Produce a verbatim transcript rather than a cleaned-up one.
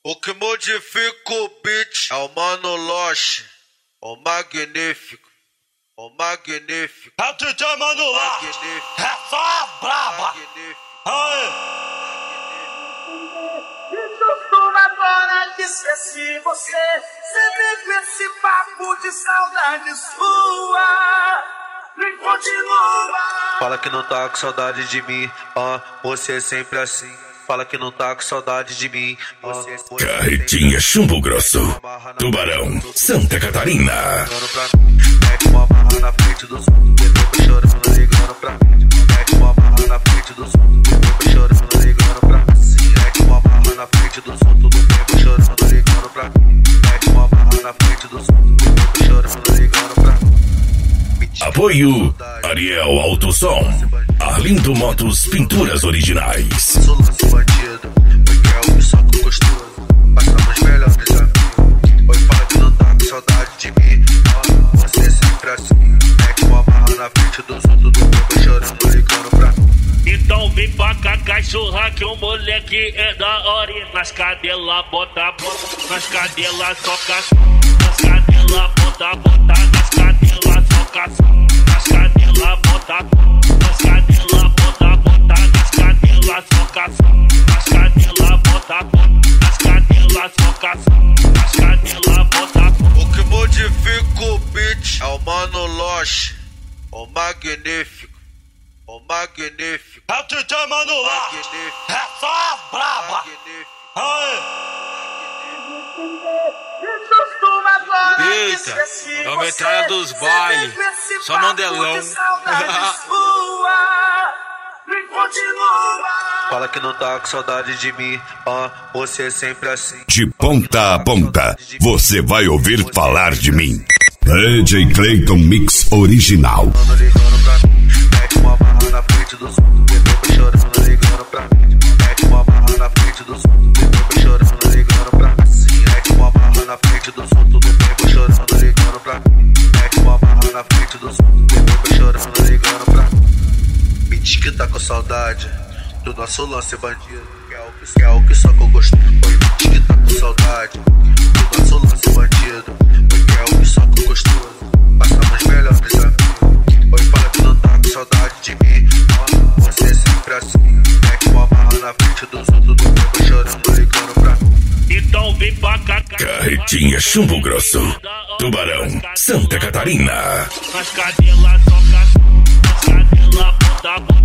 O que modifica o beat é o Mano Loche, o magnífico, o magnífico. É o D J Mano Loche, é só a braba. Aê! Agora que esqueci você, sempre com esse papo de saudade sua, me continua. Fala que não tá com saudade de mim, ah, você é sempre assim. Fala que não tá com saudade de mim, você é Carretinha Chumbo Grosso, Tubarão, Santa Catarina. Mete uma barra na frente do som, eu tô chorando, ligando pra mim. Mete uma barra na frente do som, eu tô chorando, ligando pra mim. Mete uma barra na frente do som, tudo tempo chorando, ligando pra mim. Mete uma barra na frente do som, eu tô chorando, ligando pra mim. Apoio Ariel Alto Som, Arlindo Motos Pinturas Originais. Sou lance bandido, porque é o que só tô gostoso. Passamos melhores amigos. Oi, fala que não tá com saudade de mim, ah, você é sempre assim. Mete uma barra na frente do som, tudo tempo chorando, ligando pra mim. Então vem pra cá, cachorra, que o moleque é da hora. E nas cadelas bota, bota, nas cadelas soca, nas cadelas bota, bota, nas cadelas soca, nas cadelas bota, nas cadelas bota, bota, nas cadelas soca, nas cadelas bota, nas cadelas soca, nas cadelas bota. O que modifica o beat é o Mano Loche, o magnífico, o magnífico. É o D J Mano Loche, é só a braba. Aê! Eita, vamos entrar dos bailes, só Mandelão. Fala que não tá com saudade de mim, ah, você é sempre assim. De ponta a ponta, você vai ouvir falar de mim. D J Clayton Mix Original. Mete uma barra na frente do som, eu tô chorando, ligando pra mim. Mete uma barra na frente do som, eu tô chorando, ligando pra mim. Mete uma barra na frente do som, tudo tempo chorando, ligando pra mim. Mete uma barra na frente do som, eu tô chorando, ligando pra mim. Me diz que tá com saudade do nosso lance bandido, que é o que, que, é o que só que eu gosto. Oi, me diz que tá com saudade do nosso lance bandido, que é o que só que eu gostoso. Passamos melhores amigos. Oi, fala que não tá com saudade de mim, ah, você é sempre assim. Mete uma barra na frente do som, tudo tempo chorando, ligando pra mim. Então vem pra cá, Carretinha Chumbo Grosso, Tubarão, Santa Catarina. nas cadelas soca, nas cadelas bota,